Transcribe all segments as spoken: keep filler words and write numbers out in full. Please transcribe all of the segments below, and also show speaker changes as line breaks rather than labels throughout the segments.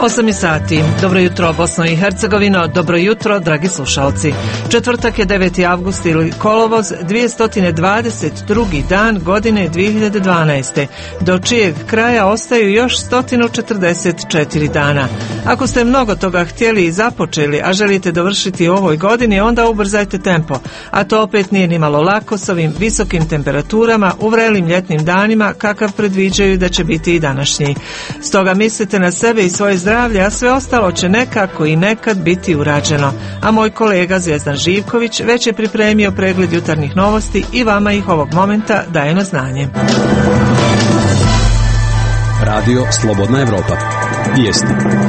osam je sati. Dobro jutro Bosno i Hercegovino, dobro jutro dragi slušalci. Četvrtak je deveti avgust ili kolovoz, dvjesto dvadeset drugi dan godine dvije hiljade dvanaeste, do čijeg kraja ostaju još sto četrdeset četiri dana. Ako ste mnogo toga htjeli i započeli, a želite dovršiti u ovoj godini, onda ubrzajte tempo, a to opet nije ni malo lako s ovim visokim temperaturama u vrelim ljetnim danima kakav predviđaju da će biti i današnji. Stoga mislite na sebe i svoje zdravlje, a sve ostalo će nekako i nekad biti urađeno. A moj kolega Zvijezdan Živković već je pripremio pregled jutarnjih novosti i vama ih ovog momenta daje na znanje.
Radio Slobodna Evropa. Vijesti.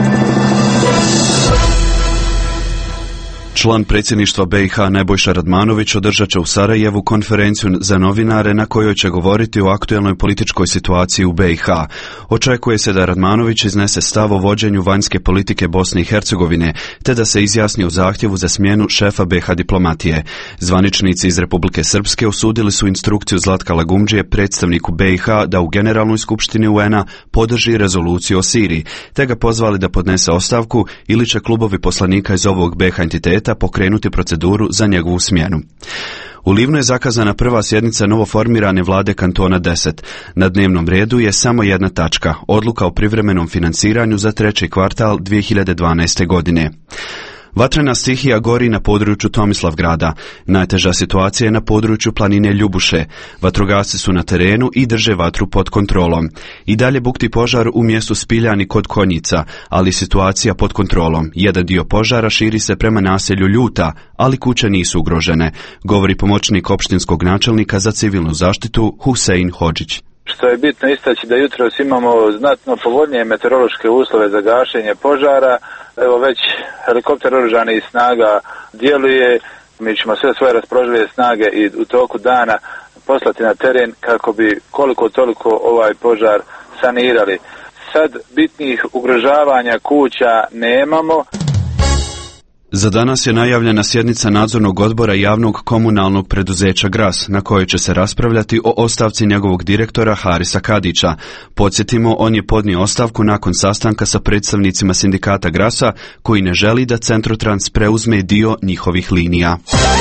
Član predsjedništva B i H Nebojša Radmanović održat će u Sarajevu konferenciju za novinare na kojoj će govoriti o aktuelnoj političkoj situaciji u B i H. Očekuje se da Radmanović iznese stav o vođenju vanjske politike Bosne i Hercegovine, te da se izjasni o zahtjevu za smjenu šefa B i H diplomatije. Zvaničnici iz Republike Srpske osudili su instrukciju Zlatka Lagumdžije, predstavniku B i H, da u Generalnoj skupštini U N-a podrži rezoluciju o Siriji, te ga pozvali da podnese ostavku ili će klubovi poslanika iz ovog B i H entiteta pokrenuti proceduru za njegovu smjenu. U Livnu je zakazana prva sjednica novoformirane vlade kantona deset. Na dnevnom redu je samo jedna tačka, odluka o privremenom financiranju za treći kvartal dvije hiljade dvanaeste. godine. Vatrena stihija gori na području Tomislavgrada. Najteža situacija je na području planine Ljubuše. Vatrogasci su na terenu i drže vatru pod kontrolom. I dalje bukti požar u mjestu Spiljani kod Konjica, ali situacija pod kontrolom. Jedan dio požara širi se prema naselju Ljuta, ali kuće nisu ugrožene, govori pomoćnik opštinskog načelnika za civilnu zaštitu Husein Hodžić.
Što je bitno istaći da jutros imamo znatno povoljnije meteorološke uslove za gašenje požara. Evo već helikopter oružanih snaga djeluje, mi ćemo sve svoje raspoložive snage i u toku dana poslati na teren kako bi koliko toliko ovaj požar sanirali. Sad bitnih ugrožavanja kuća nemamo.
Za danas je najavljena sjednica nadzornog odbora javnog komunalnog preduzeća Gras, na kojoj će se raspravljati o ostavci njegovog direktora Harisa Kadića. Podsjetimo, on je podnio ostavku nakon sastanka sa predstavnicima sindikata Grasa, koji ne želi da Centrotrans preuzme dio njihovih linija.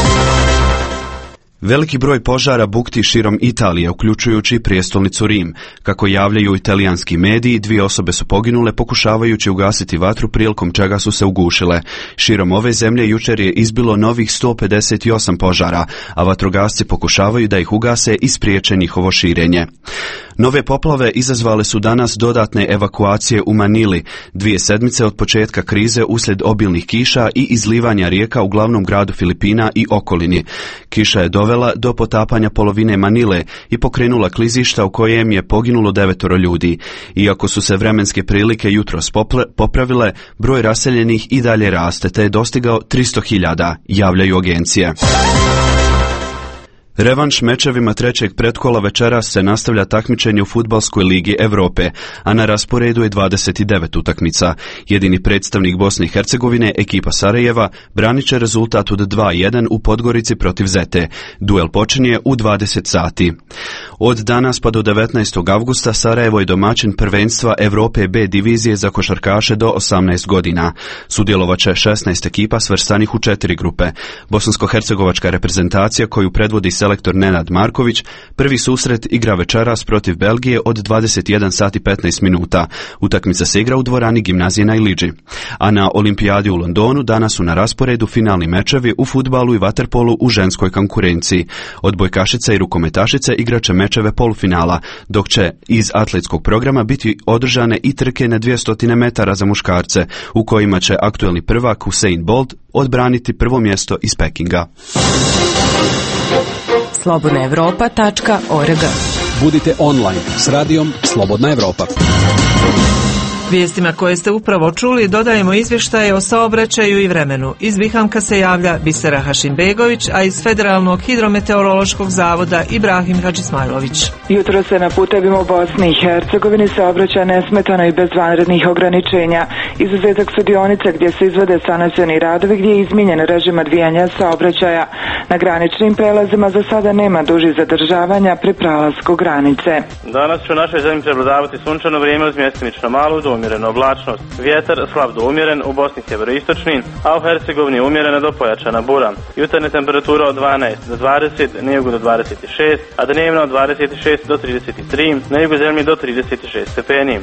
Veliki broj požara bukti širom Italije, uključujući prijestolnicu Rim. Kako javljaju italijanski mediji, dvije osobe su poginule pokušavajući ugasiti vatru, prilikom čega su se ugušile. Širom ove zemlje jučer je izbilo novih sto pedeset osam požara, a vatrogasci pokušavaju da ih ugase i spriječe njihovo širenje. Nove poplave izazvale su danas dodatne evakuacije u Manili, dvije sedmice od početka krize uslijed obilnih kiša i izlivanja rijeka u glavnom gradu Filipina i okolini. Kiša je dovela do potapanja polovine Manile i pokrenula klizišta u kojem je poginulo devetoro ljudi. Iako su se vremenske prilike jutros popravile, broj raseljenih i dalje raste, te je dostigao tristo hiljada, javljaju agencije. Revanš mečevima trećeg pretkola večeras se nastavlja takmičenje u Fudbalskoj ligi Europe, a na rasporedu je dvadeset devet utakmica. Jedini predstavnik Bosne i Hercegovine, ekipa Sarajeva, branit će rezultat od dva jedan u Podgorici protiv Zete. Duel počinje u dvadeset sati. Od danas pa do devetnaestog avgusta Sarajevo je domaćin prvenstva Europe B divizije za košarkaše do osamnaest godina. Sudjelovat će šesnaest ekipa svrstanih u četiri grupe. Bosansko-hercegovačka reprezentacija, koju predvodi selektor Nenad Marković, prvi susret igra večeras protiv Belgije od dvadeset jedan sati petnaest minuta. Utakmica se igra u dvorani Gimnazije na Iliđi. A na Olimpijadi u Londonu danas su na rasporedu finalni mečevi u fudbalu i vaterpolu u ženskoj konkurenciji. Odbojkašice i rukometašice igraće mečeve polufinala, dok će iz atletskog programa biti održane i trke na dvjesto metara za muškarce, u kojima će aktuelni prvak Usain Bolt odbraniti prvo mjesto iz Pekinga.
slobodna evropa tačka org.
Budite online s radijom Slobodna Evropa.
Vijestima koje ste upravo čuli dodajemo izvještaje o saobraćaju i vremenu. Iz Bihamka se javlja Bisera Hašimbegović, a iz Federalnog hidrometeorološkog zavoda Ibrahim Hadžismajlović.
Jutro se na putevima u Bosni i Hercegovini saobraća nesmetano i bez vanrednih ograničenja. Izuzetak su dionice gdje se izvode sanacioni radovi, gdje je izmijenjen režim odvijanja saobraćaja. Na graničnim prelazima za sada nema dužih zadržavanja pri prelasku granice.
Danas će u našoj zemlji prevladavati sunčano vrijeme uz mjestimično malu umjerena oblačnost. Vjetar slab do umjeren, u Bosni sjeveroistočni, a u Hercegovini umjerena do pojačana bura. Jutarnja temperatura od dvanaest do dvadeset, na jugu do dvadeset šest, a dnevno od dvadeset šest do trideset tri, na jugu zemlje do trideset šest stepeni.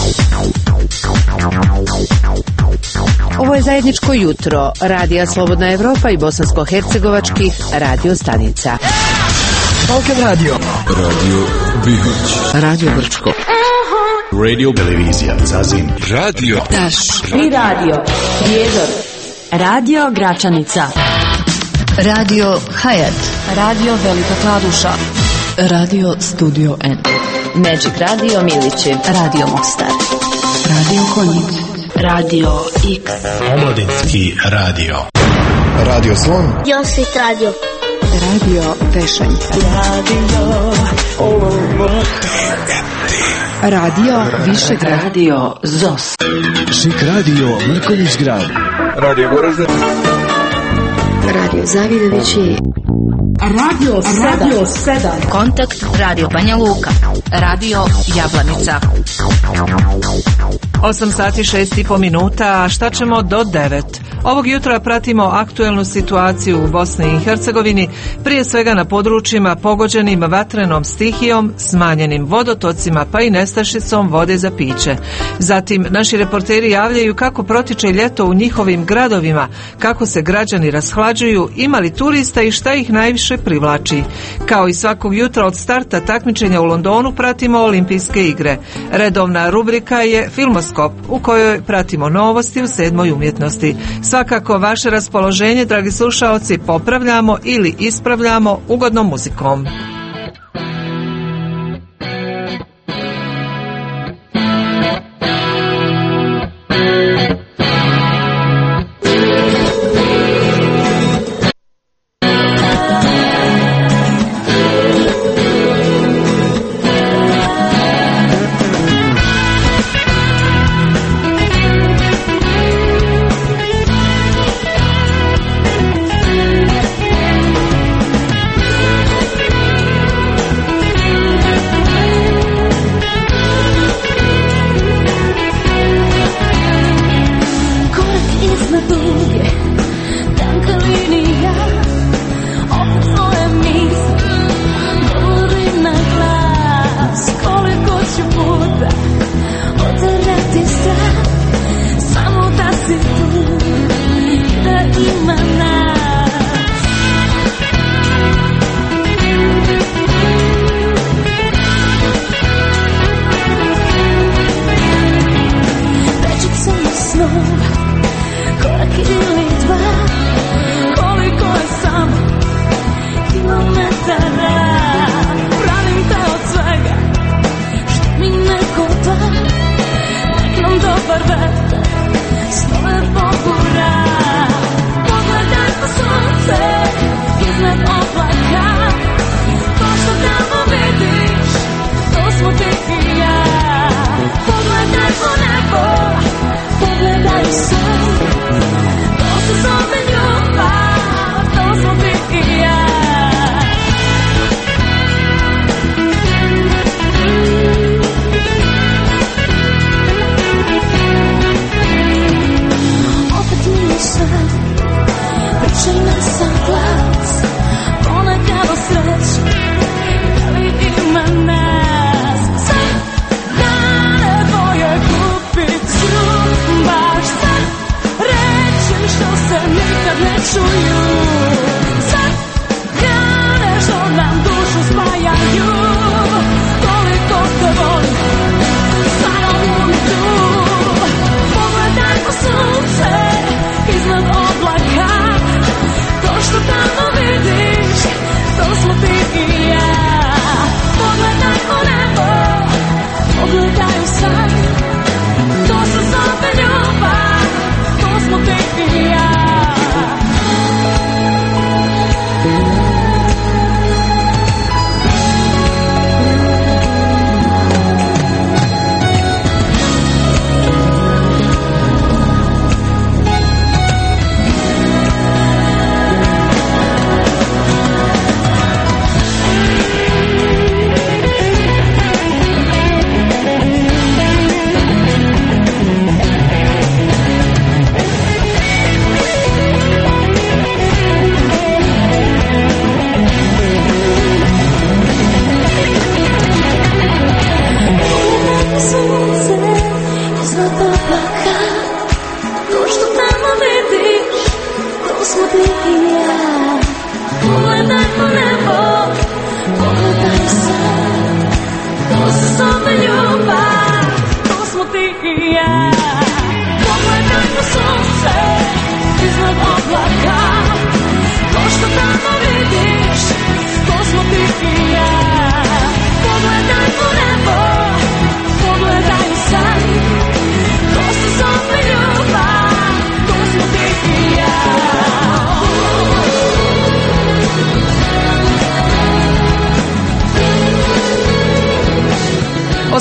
Ovo je zajedničko jutro Radija Slobodna Evropa i bosansko-hercegovačkih radio stanica.
Balkan Radio. Radio Bihać.
Radio Brčko.
Radio Televizija Zazin. Radio
Taš.
I radio Prijedor. Radio Gračanica.
Radio Hayat.
Radio Velika Kladuša.
Radio Studio N.
Magic Radio Milići.
Radio Mostar.
Radio Konjic. Radio X.
Omladinski radio. Radio Slon.
Josit Radio.
Radio Pešanica.
Radio
Radio Višegrad.
Radio Zos.
Šik radio Mrkonjić grad. Radio Goražde.
Radio Zavidovići.
Radio Radio sedam.
Kontakt Radio Banja Luka. Radio Jablanica.
osam sati šest i po minuta, a šta ćemo do devet? Ovog jutra pratimo aktuelnu situaciju u Bosni i Hercegovini, prije svega na područjima pogođenim vatrenom stihijom, smanjenim vodotocima pa i nestašicom vode za piće. Zatim, naši reporteri javljaju kako protiče ljeto u njihovim gradovima, kako se građani rashlađuju, ima li turista i šta ih najviše privlači. Kao i svakog jutra od starta takmičenja u Londonu pratimo olimpijske igre. Redovna rubrika je Filmoskop, u kojoj pratimo novosti u sedmoj umjetnosti. Svakako vaše raspoloženje, dragi slušaoci, popravljamo ili ispravljamo ugodnom muzikom.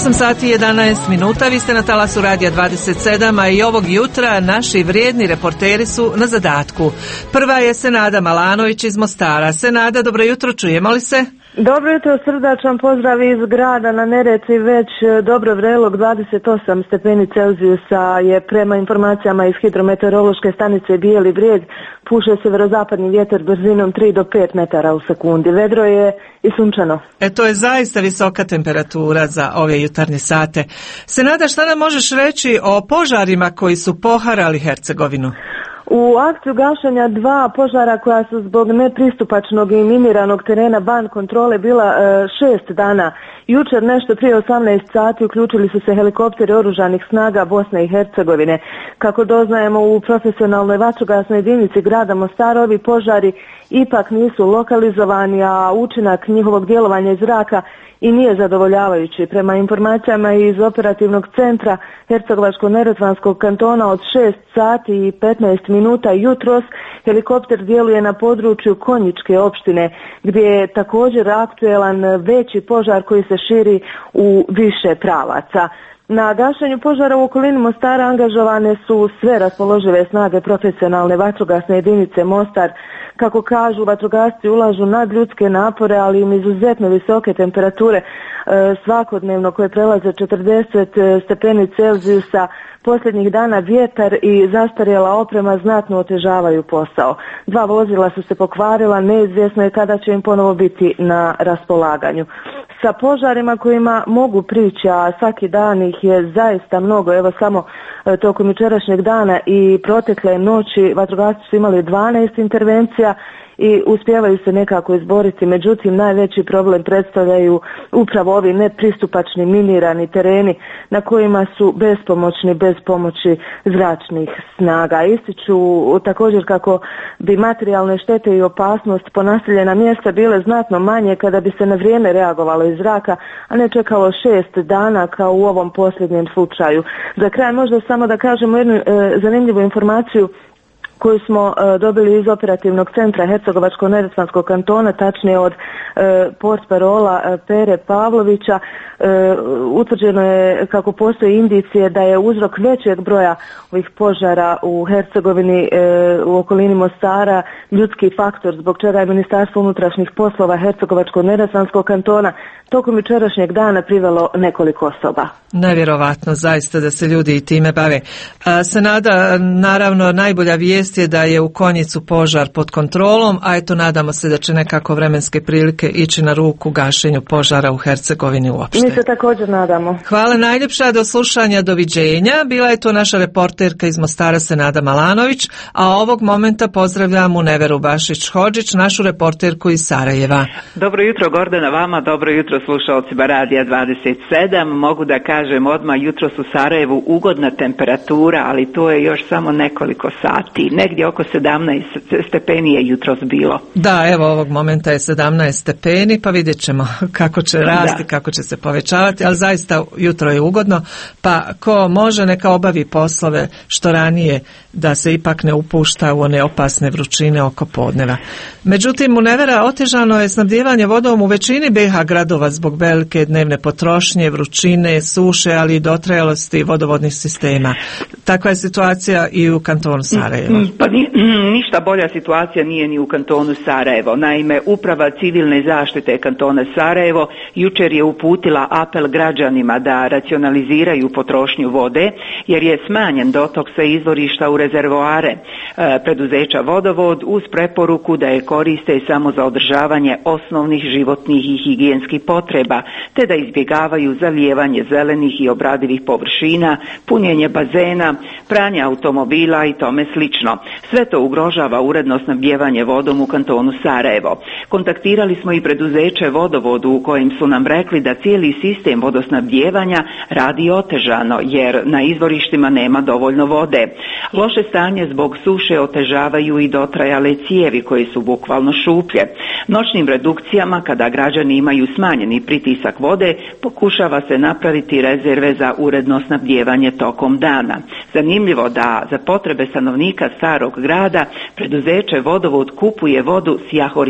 osam sati i jedanaest minuta, vi ste na talasu Radija dvadeset sedam, a i ovog jutra naši vrijedni reporteri su na zadatku. Prva je Senada Malanović iz Mostara. Senada, dobro jutro, čujemo li se?
Dobro jutro, srdačan pozdrav iz grada. Na Neretvi već dobro vrelog dvadeset osam stepeni Celzijusa je prema informacijama iz hidrometeorološke stanice Bijeli Brijeg. Puše severozapadni vjetar brzinom tri do pet metara u sekundi. Vedro je i sunčano.
E, to je zaista visoka temperatura za ove jutarnje sate. Senada, šta nam možeš reći o požarima koji su poharali Hercegovinu?
U akciju gašenja dva požara koja su zbog nepristupačnog i miniranog terena van kontrole bila e, šest dana. Jučer nešto prije osamnaest sati uključili su se helikopteri oružanih snaga Bosne i Hercegovine. Kako doznajemo u profesionalnoj vatrogasnoj jedinici grada Mostara, ovi požari ipak nisu lokalizovani, a učinak njihovog djelovanja iz zraka i nije zadovoljavajući. Prema informacijama iz operativnog centra Hercegovačko-neretvanskog kantona od šest sati i petnaest minuta jutros helikopter djeluje na području Konjičke opštine, gdje je također aktuelan veći požar koji se širi u više pravaca. Na gašenju požara u okolini Mostara angažovane su sve raspoložive snage profesionalne vatrogasne jedinice Mostar. Kako kažu, vatrogasci ulažu nadljudske napore, ali im izuzetno visoke temperature e, svakodnevno koje prelaze četrdeset stepeni Celzijusa. Posljednjih dana vjetar i zastarjela oprema znatno otežavaju posao. Dva vozila su se pokvarila, neizvjesno je kada će im ponovo biti na raspolaganju. Sa požarima kojima mogu prići, a svaki dan ih je zaista mnogo, evo samo e, tokom jučerašnjeg dana i protekle noći vatrogasci su imali dvanaest intervencija i uspijevaju se nekako izboriti, međutim najveći problem predstavljaju upravo ovi nepristupačni minirani tereni na kojima su bespomoćni bez pomoći zračnih snaga. Ističu također kako bi materijalne štete i opasnost po naseljena mjesta bile znatno manje kada bi se na vrijeme reagovalo iz zraka, a ne čekalo šest dana kao u ovom posljednjem slučaju. Za kraj možda samo da kažemo jednu e, zanimljivu informaciju koju smo e, dobili iz operativnog centra Hercegovačko-neretvanskog kantona, tačnije od e, portparola e, Pere Pavlovića. E, utvrđeno je kako postoji indicije da je uzrok većeg broja ovih požara u Hercegovini e, u okolini Mostara ljudski faktor, zbog čega je Ministarstvo unutrašnjih poslova Hercegovačko-neretvanskog kantona tokom jučerašnjeg dana privelo nekoliko osoba.
Nevjerovatno, zaista da se ljudi i time bave. A, Senada, naravno najbolja vijest je da je u Konjicu požar pod kontrolom, a eto nadamo se da će nekako vremenske prilike ići na ruku gašenju požara u Hercegovini uopšte.
Mi se također nadamo.
Hvala najljepša, do slušanja, doviđenja. Bila je to naša reporterka iz Mostara Senada Malanović, a ovog momenta pozdravljam Muneveru Bašić-Hodžić, našu reporterku iz Sarajeva.
Dobro jutro Gordana vama, dobro jutro slušalcima Radija dvadeset sedam. Mogu da kažem odmah, jutros u Sarajevu ugodna temperatura, ali to je još samo nekoliko sati. Negdje oko sedamnaest stepeni je jutros bilo.
Da, evo ovog momenta je sedamnaest stepeni, pa vidjet ćemo kako će rasti, da. Kako će se povećavati, ali zaista jutro je ugodno, pa ko može neka obavi poslove što ranije, da se ipak ne upušta u one opasne vrućine oko podneva. Međutim, Munevera, otežano je snabdijevanje vodom u većini B iH gradova zbog velike dnevne potrošnje, vrućine, suše, ali i dotrajalosti vodovodnih sistema. Takva je situacija i u kantonu Sarajevo.
Pa ni, ništa bolja situacija nije ni u kantonu Sarajevo. Naime, Uprava civilne zaštite kantona Sarajevo jučer je uputila apel građanima da racionaliziraju potrošnju vode, jer je smanjen dotok sa izvorišta u rezervoare. E, preduzeća Vodovod uz preporuku da je koriste samo za održavanje osnovnih životnih i higijenskih potreba, te da izbjegavaju zalijevanje zelenih i obradivih površina, punjenje bazena, pranje automobila i tome slično. Sve to ugrožava uredno snabdijevanje vodom u kantonu Sarajevo. Kontaktirali smo i preduzeće Vodovodu u kojem su nam rekli da cijeli sistem vodosnabdijevanja radi otežano jer na izvorištima nema dovoljno vode. Loše stanje zbog suše otežavaju i dotrajale cijevi koje su bukvalno šuplje. Noćnim redukcijama, kada građani imaju smanjeni pritisak vode, pokušava se napraviti rezerve za uredno snabdijevanje tokom dana. Zanimljivo da za potrebe stanovnika starog grada preduzeće Vodovod kupuje vodu s jahorinskih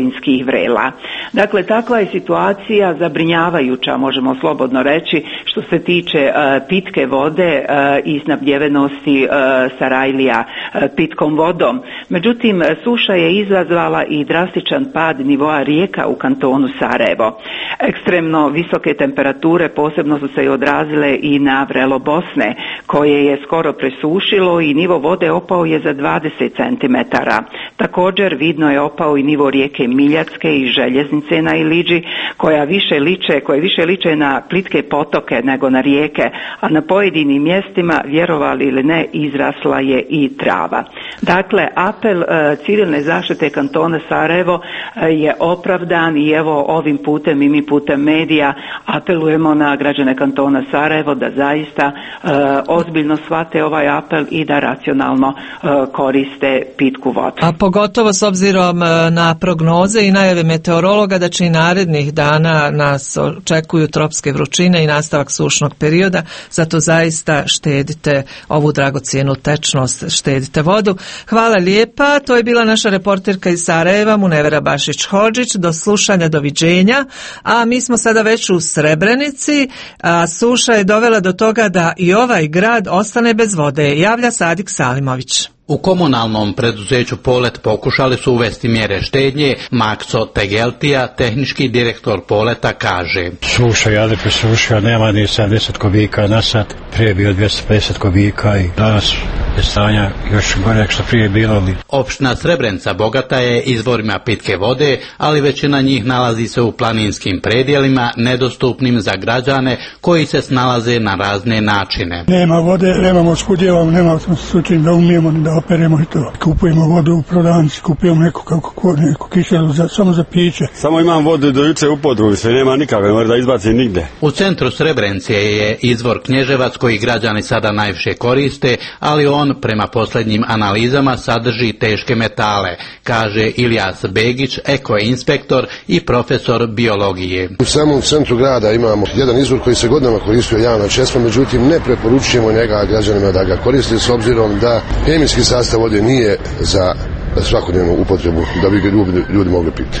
vrela. Dakle, takva je situacija zabrinjavajuća, možemo slobodno reći, što se tiče uh, pitke vode uh, i snabdjevenosti uh, Sarajlija uh, pitkom vodom. Međutim, suša je izazvala i drastičan pad nivoa rijeka u kantonu Sarajevo. Ekstremno visoke temperature posebno su se i odrazile i na vrelo Bosne, koje je skoro presušilo i nivo vode opao je za dvadeset centimetara. Također vidno je opao i nivo rijeke Miljacke i željeznice na Iliđi, koja više liče, koje više liče na plitke potoke nego na rijeke, a na pojedinim mjestima, vjerovali ili ne, izrasla je i trava. Dakle, apel e, civilne zaštite kantona Sarajevo e, je opravdan i evo ovim putem i mi putem medija apelujemo na građane kantona Sarajevo da zaista e, ozbiljno shvate ovaj apel i da racionalno e, koriste pitku vodu.
A pogotovo s obzirom na prognoze i najave meteorologa da će i narednih dana nas očekuju tropske vrućine i nastavak sušnog perioda, zato zaista štedite ovu dragocjenu tečnost, štedite vodu. Hvala lijepa, to je bila naša reporterka iz Sarajeva, Munevera Bašić-Hodžić. Do slušanja, doviđenja. A mi smo sada već u Srebrenici, a suša je dovela do toga da i ovaj grad ostane bez vode. Javlja Sadik Salimović.
U komunalnom preduzeću Polet pokušali su uvesti mjere štednje. Makso Tegeltija, tehnički direktor Poleta, kaže:
Suša je presušio, nema ni sedamdeset kubika na sat, prije je bio dvjesto pedeset kubika i danas je stanja još gore nek što prije bilo.
Opština Srebrenica bogata je izvorima pitke vode, ali većina njih nalazi se u planinskim predjelima, nedostupnim za građane koji se snalaze na razne načine.
Nema vode, nemamo skudjevamo, nema slučajno da umijemo ni da operemo i to. Kupujemo vodu u prodavnici, kupujemo neku, kako, neku kišelu za, samo za piće.
Samo imam vodu do juče u podrugu, sve nema nikakve, ne mora da izbaci nigde.
U centru Srebrenice je izvor Knježevac koji građani sada najviše koriste, ali on prema posljednjim analizama sadrži teške metale, kaže Ilijas Begić, ekoinspektor i profesor biologije.
U samom centru grada imamo jedan izvor koji se godinama koristio javna česma, međutim ne preporučujemo njega građanima da ga koriste s obzirom da hemijski sastav vode nije za svakodnevnu upotrebu da bi ga ljudi, ljudi mogli piti.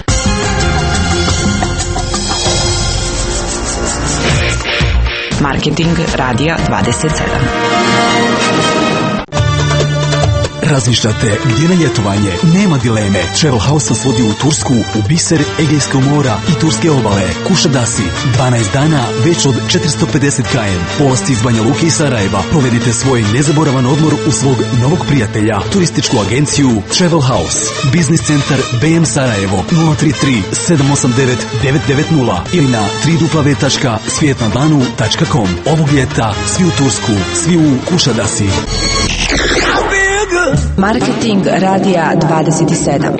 Marketing radija dvadeset sedam.
Razmišljate gdje na ljetovanje? Nema dileme. Travel House vas vodi u Tursku, u biser Egejskog mora i turske obale. Kušadasi, dvanaest dana, već od četiristo pedeset krajen. Polasti iz Banja Luke i Sarajeva. Provedite svoj nezaboravan odmor u svog novog prijatelja. Turističku agenciju Travel House. Biznis centar B M Sarajevo nula tri tri sedam osam devet devet devet nula ili na w w w tačka svijetnadlanu tačka com. Ovog ljeta svi u Tursku, svi u Kušadasi.
Marketing radija dvadeset sedam.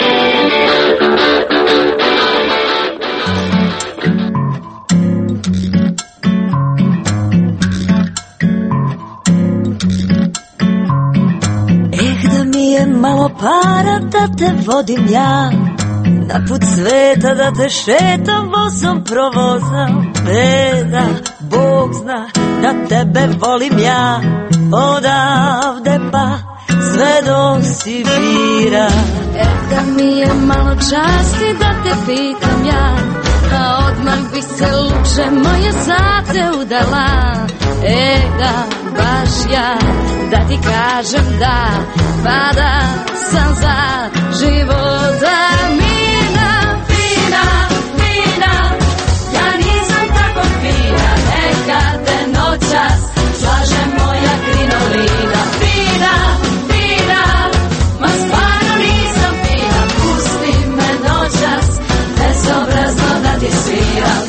Eh, da mi je malo para da te vodim ja, na put sveta da te šetam vozom provozam. Eh, da Bog zna da tebe volim ja, odavde pa sve do Sibira.
E da mi je malo časti da te pitam ja, a odmah bi se luče moje za te udala. E da baš ja da ti kažem da, pa da sam za života mina, fina, fina. Ja nisam tako fina, neka te noćas slaže moja krinolina. Fina, ma stvarno nisam fina, pusti me noćas, bezobrazno da ti sviram.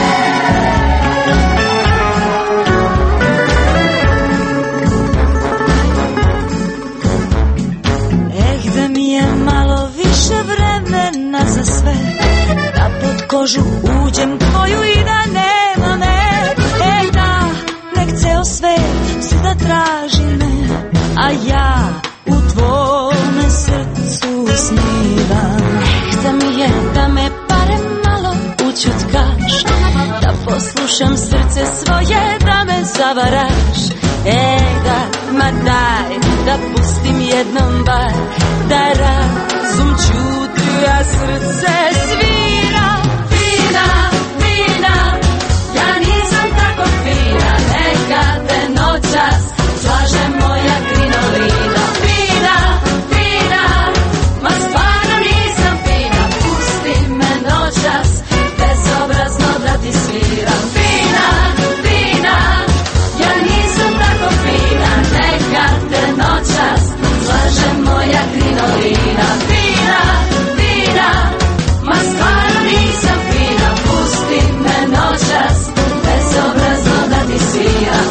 Eh, da mi je malo više vremena za sve, da pod kožu uđem tvoju i da nema me. Eh, da, nek ceo svet svuda traži me, a ja u tvome srcu snivam. Eh, da mi je da me barem malo učutkaš, da poslušam srce svoje, da me zavaraš. E da, ma daj, da pustim jednom bar, da razum čuti
a srce svira. Fina, fina, ja nisam tako fina, neka te noćas slaže moja krinolina. Fina, fina, ma stvarno nisam fina, pusti me noćas, bezobrazno da ti sviram. Fina, fina, ja nisam tako fina, neka te noćas slaže moja krinolina. Fina, fina, ma stvarno nisam fina, pusti me noćas, bezobrazno da ti sviram.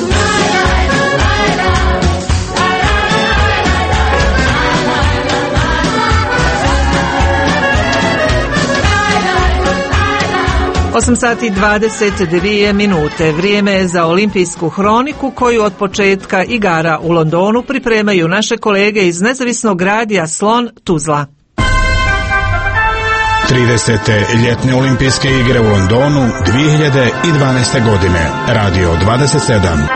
osam sati i dvadeset dvije minute. Vrijeme je za olimpijsku hroniku koju od početka igara u Londonu pripremaju naše kolege iz nezavisnog radija Slon Tuzla.
tridesete ljetne olimpijske igre u Londonu dvije hiljade dvanaeste. godine. Radio dvadeset sedam.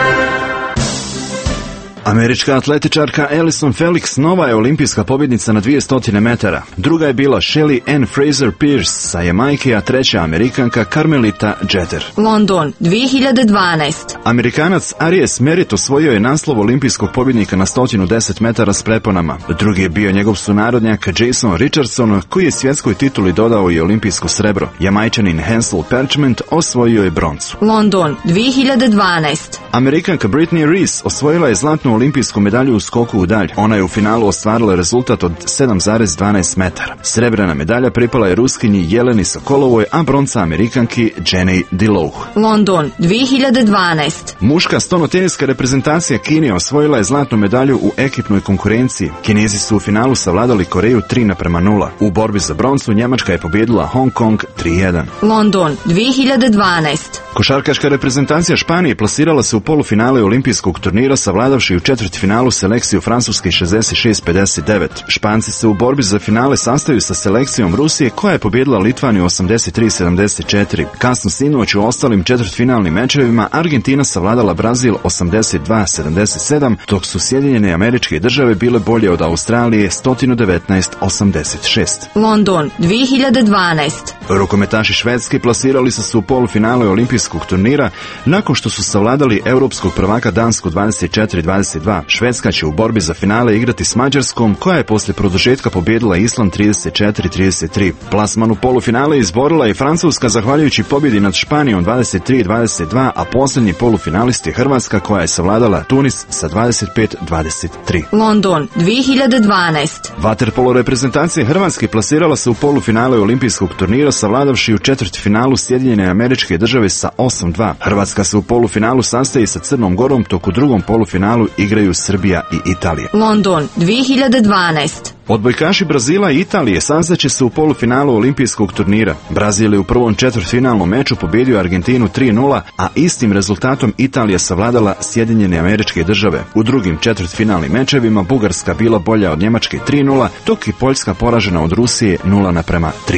Američka atletičarka Allyson Felix nova je olimpijska pobjednica na dvjesto metara. Druga je bila Shelly Ann Fraser Pierce sa Jamajke, a treća Amerikanka Carmelita Jeter.
London dvije hiljade dvanaeste.
Amerikanac Aries Merritt osvojio je naslov olimpijskog pobjednika na sto deset metara s preponama. Drugi je bio njegov sunarodnjak Jason Richardson, koji je svjetskoj tituli dodao i olimpijsko srebro. Jamajčanin Hansel Parchment osvojio je broncu.
London dvije hiljade dvanaeste.
Amerikanka Brittany Reese osvojila je zlatnu olimpijsku medalju u skoku u dalj. Ona je u finalu ostvarila rezultat od sedam zarez dvanaest metara. Srebrna medalja pripala je Ruskinji Jeleni Sokolovoj, a bronca Amerikanki Jenny Deloach.
London dvije hiljade dvanaeste.
Muška stonoteniska reprezentacija Kine osvojila je zlatnu medalju u ekipnoj konkurenciji. Kinezi su u finalu savladali Koreju tri naprema nula. U borbi za broncu Njemačka je pobijedila Hong Kong tri jedan.
London dvije hiljade dvanaeste.
Košarkaška reprezentacija Španije plasirala se u polufinale olimpijskog turnira savladavši u četvrtfinalu selekciju Francuske šezdeset šest pedeset devet. Španci se u borbi za finale sastaju sa selekcijom Rusije koja je pobijedila Litvaniju osamdeset tri sedamdeset četiri. Kasno sinoć u ostalim četvrtfinalnim mečevima Argentina savladala Brazil osamdeset dva sedamdeset sedam, dok su Sjedinjene Američke Države bile bolje od Australije sto devetnaest osamdeset šest.
London dvije hiljade dvanaeste.
Rukometaši Švedske plasirali su se u polufinale olimpijskog turnira nakon što su savladali europskog prvaka Dansku dvadeset četiri dvadeset dva. Švedska će u borbi za finale igrati s Mađarskom, koja je poslije produžetka pobijedila Island trideset četiri trideset tri. Plasman u polufinale izborila je Francuska zahvaljujući pobjedi nad Španijom dvadeset tri dvadeset dva, a posljednji polufinalist je Hrvatska koja je savladala Tunis sa dvadeset pet dvadeset tri.
London dvije hiljade dvanaeste.
Vaterpolo reprezentacija Hrvatske plasirala se u polufinale olimpijskog turnira savladavši u četvrtfinalu Sjedinjene Američke Države sa osam dva. Hrvatska se u polufinalu sastaje sa Crnom Gorom, dok u drugom polufinalu igraju Srbija i Italija.
London dvije hiljade dvanaeste.
Odbojkaši Brazila i Italije sastaće se u polufinalu olimpijskog turnira. Brazil je u prvom četvrtfinalnom meču pobjedio Argentinu tri nula, a istim rezultatom Italija savladala Sjedinjene Američke Države. U drugim četvrtfinalnim mečevima Bugarska bila bolja od Njemačke tri nula, dok i Poljska poražena od Rusije nula naprema tri.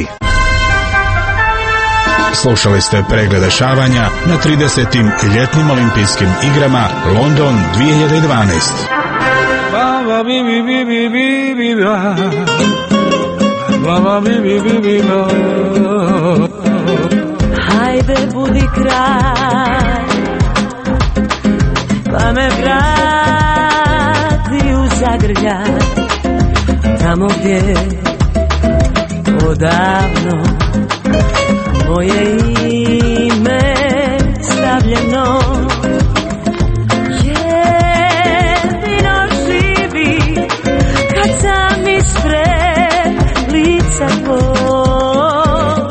Slušali ste pregled dešavanja na tridesetim ljetnim olimpijskim igrama London dvije hiljade dvanaeste.
Hajde budi kraj, pa me vrati u zagrljaj, tamo gdje odavno moje ime stavljeno. Jedino živi kad sam ispred lica tvoj.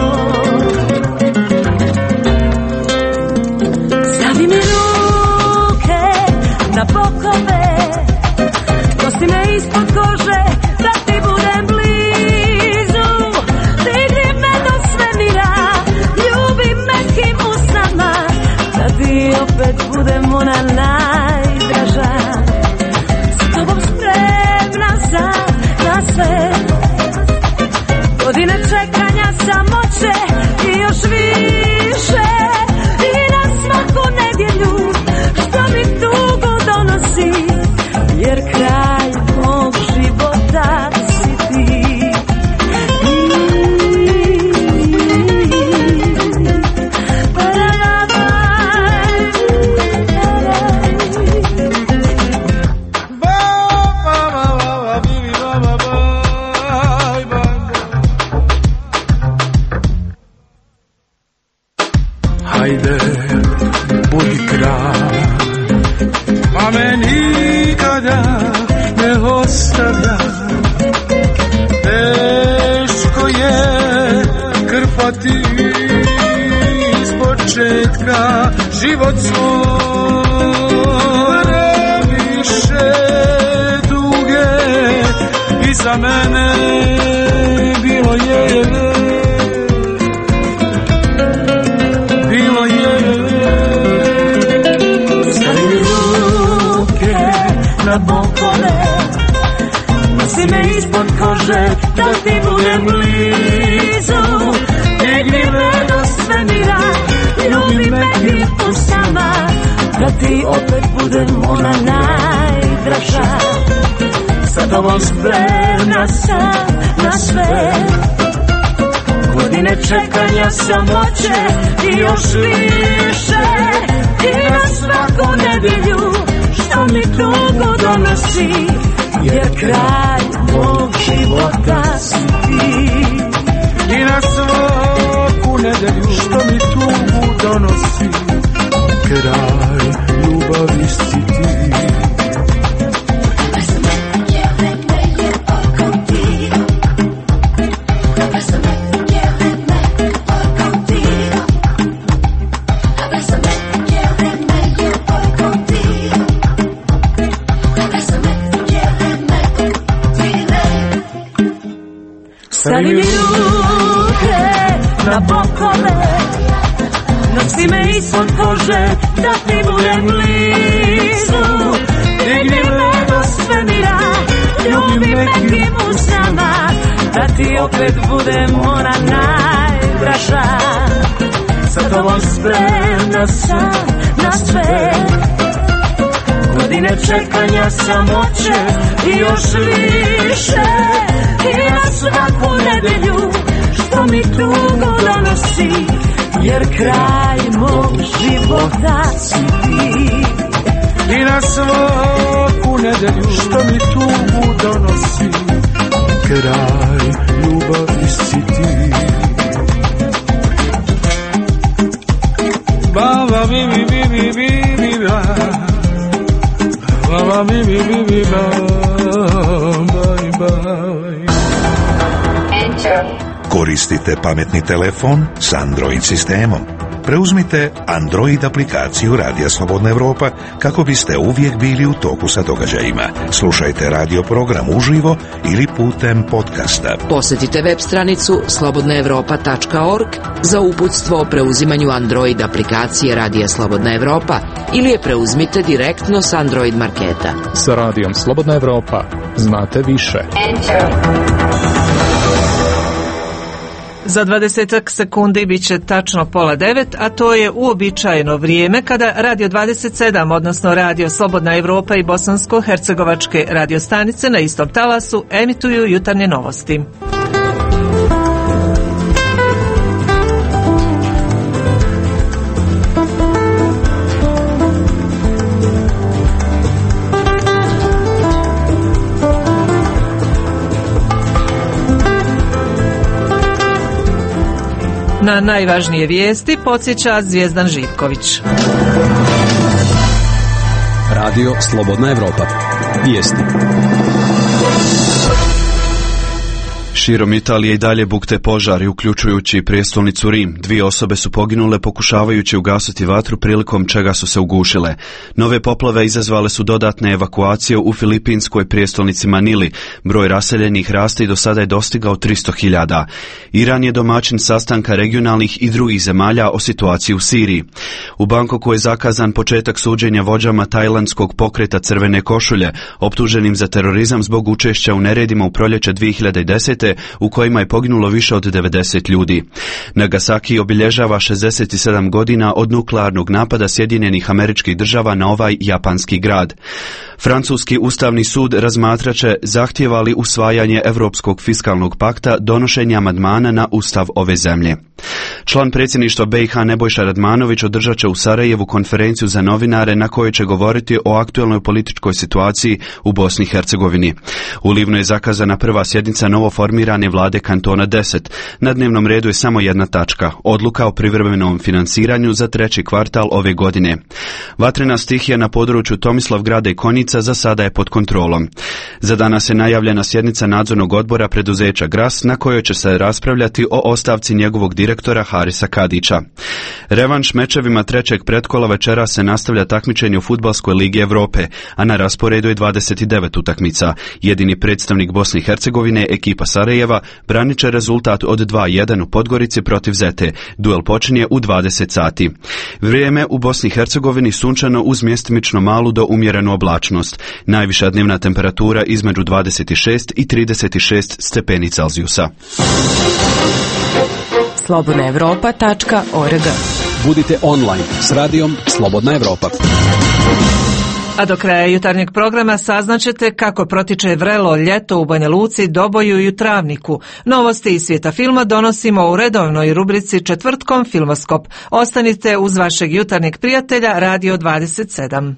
Stavi mi ruke na bokove, nosi me ispod kože da ti budem blizu. Digni me do svemira, ljubi me kim usnama, da ti opet budem ona najdraža. S tobom spremna sam na sve, godine čekanja samoće i još više, i na svaku nedjelju što mi tugu donosi, jer kraj mog života si ti.
Ajde, budi kralj, pa me nikada ne ostavlja. Teško je krpati iz početka život svoj, previše tuge i za mene bilo je, bilo je. Stavi ruke na bokove, nosi me ispod kože da ti budem blizu. Digni me do svemira, ljubi me ti usama, da ti opet budem ona najdraža. Sa tobom spremna sam na sve, godine čekanja samoće i još više. I na svaku nedjelju što mi tugu donosi, jer kraj mog života si ti. I na svaku nedjelju što mi tugu donosi, kraj ljubavi si ti. Stavi mi ruke na bokove, nosi me ispod kože da ti budem blizu. Digni me do svemira, ljubi me kim usama, da ti opet budem ona najdraža. Sa tobom spremna sam na sve, godine čekanja samoće i još više. I na svaku nedjelju što mi tugu donosi, jer kraj mog života si ti. I na svaku nedjelju što mi tugu donosi, kraj ljubavi si ti. Baba mi mi mi mi mi mi ba, baba mi mi mi mi ba, bye bye.
Koristite pametni telefon s Android sistemom. Preuzmite Android aplikaciju Radija Slobodna Evropa kako biste uvijek bili u toku sa događajima. Slušajte radio program uživo ili putem podcasta.
Posjetite web stranicu slobodna evropa tačka org za uputstvo o preuzimanju Android aplikacije Radija Slobodna Evropa ili je preuzmite direktno s Android marketa.
Sa Radijom Slobodna Evropa znate više.
Za dvadesetak sekundi bit će tačno pola devet, a to je uobičajeno vrijeme kada Radio dvadeset sedam, odnosno Radio Slobodna Evropa i bosansko-hercegovačke radiostanice na istom talasu emituju jutarnje novosti. Na najvažnije vijesti podsjeća Zvijezdan Živković.
Radio Slobodna Evropa. Vijesti.
Širom Italije i dalje bukte požari, uključujući prijestolnicu Rim. Dvije osobe su poginule pokušavajući ugasiti vatru, prilikom čega su se ugušile. Nove poplave izazvale su dodatne evakuacije u filipinskoj prijestolnici Manili. Broj raseljenih raste i do sada je dostigao tristo hiljada. Iran je domaćin sastanka regionalnih i drugih zemalja o situaciji u Siriji. U Bangkoku je zakazan početak suđenja vođama tajlandskog pokreta Crvene košulje, optuženim za terorizam zbog učešća u neredima u proljeće dvije hiljade desete u kojima je poginulo više od devedeset ljudi. Nagasaki obilježava šezdeset sedam godina od nuklearnog napada Sjedinjenih Američkih Država na ovaj japanski grad. Francuski ustavni sud razmatraće zahtijeva li usvajanje Europskog fiskalnog pakta donošenje amandmana na ustav ove zemlje. Član predsjedništva B i H Nebojša Radmanović održat će u Sarajevu konferenciju za novinare na kojoj će govoriti o aktualnoj političkoj situaciji u Bosni i Hercegovini. U Livnu je zakazana prva sjednica novoformirane vlade kantona deset. Na dnevnom redu je samo jedna tačka, odluka o privremenom finansiranju za treći kvartal ove godine. Vatrena stihija na području Tomislavgrada i Konjica za sada je pod kontrolom. Za danas je najavljena sjednica nadzornog odbora preduzeća Gras na kojoj će se raspravljati o ostavci njegovog direktora Harisa Kadića. Revanš mečevima trećeg pretkola večera se nastavlja takmičenje u Fudbalskoj ligi Europe, a na rasporedu je dvadeset devet utakmica. Jedini predstavnik Bosne i Hercegovine, ekipa Sarajeva, branit će rezultat od dva jedan u Podgorici protiv Zete. Duel počinje u dvadeset sati. Vrijeme u Bosni i Hercegovini sunčano uz mjestimično malu do umjerenu oblačnost. Najviša dnevna temperatura između dvadeset šest i trideset šest stepeni Celzijusa.
slobodna evropa tačka org.
Budite online s radijom Slobodna Evropa.
A do kraja jutarnjeg programa saznaćete kako protiče vrelo ljeto u Banja Luci, Doboju i u Travniku. Novosti iz svijeta filma donosimo u redovnoj rubrici Četvrtkom Filmoskop. Ostanite uz vašeg jutarnjeg prijatelja Radio dvadeset sedam.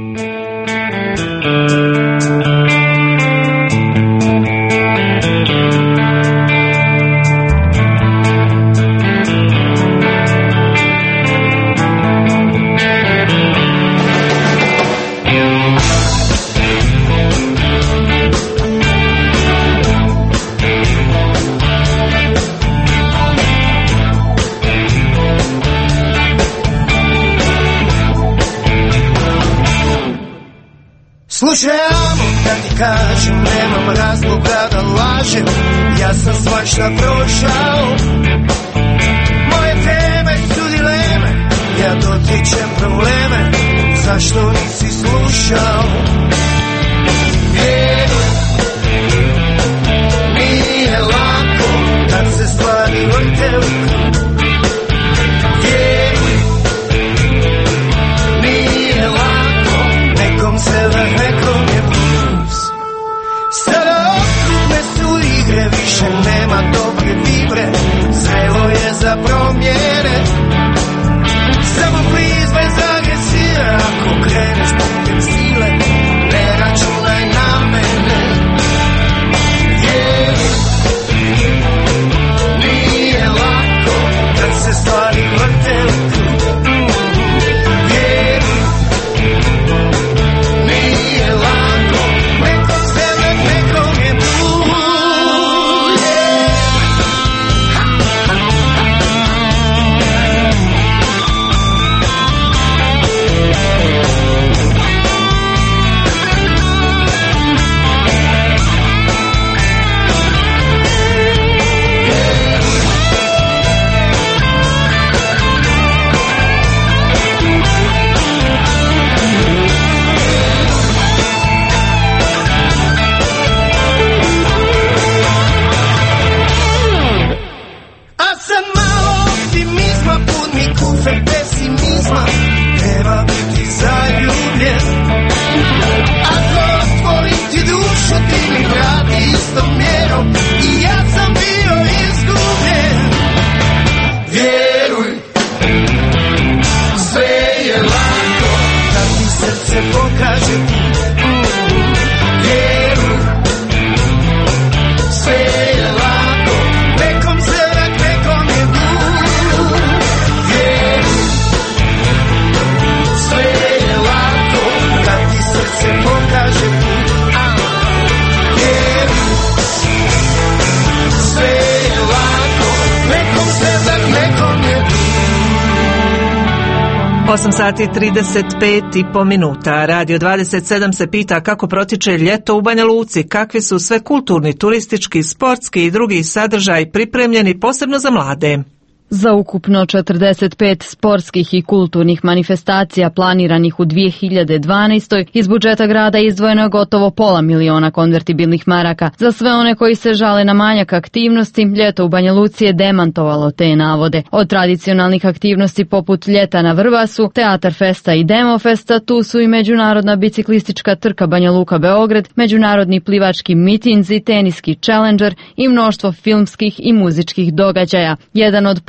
Slušaj, amo, da ti kažem, nemam razloga da lažem, ja sam svašta prošao. Moje teme su dileme, ja dotičem probleme, zašto nisi slušao? Vjeruj, nije lako, kad se stvari vrte u krug. Vjeruj, nije lako, nekom se vrh, nekom je plus. Sada okrug me su igre, više nema dobre vibre, zrelo je za promjene. Samo please bez agresije, ako kreneš putem sile, ne računaj na mene. Vjeruj, nije lako, kad se stvari vrte u krug. Vjeruj, nije lako, nekom se vrh, nekom je plus. A sad malo optimizma, pun mi kufer pesimizma, treba biti zaljubljen. Ako otvorim ti dušu, ti mi vrati istom mjerom, i ja sam bio izgubljen. Vjeruj, sve je lako, kad ti srce pokaže put. Vjeruj, sve je lako, nekom se vrak, nekom je dug. Vjeruj, sve je lako, kad ti srce pokaže put. Vjeruj, sve je lako, nekom se vrak, nekom je dug.
osam sati trideset pet i po minuta. Radio dvadeset sedam se pita kako protiče ljeto u Banja Luci, kakvi su sve kulturni, turistički, sportski i drugi sadržaj pripremljeni posebno za mlade.
Za ukupno četrdeset pet sportskih i kulturnih manifestacija planiranih u dvije hiljade dvanaestoj iz budžeta grada izdvojeno je gotovo pola miliona konvertibilnih maraka. Za sve one koji se žale na manjak aktivnosti, ljeto u Banja Luci je demantovalo te navode. Od tradicionalnih aktivnosti poput ljeta na Vrbasu, Teatar festa i Demo festa, tu su i međunarodna biciklistička trka Banja Luka Beograd, međunarodni plivački mitinzi, teniski challenger i mnoštvo filmskih i muzičkih događaja. Jedan od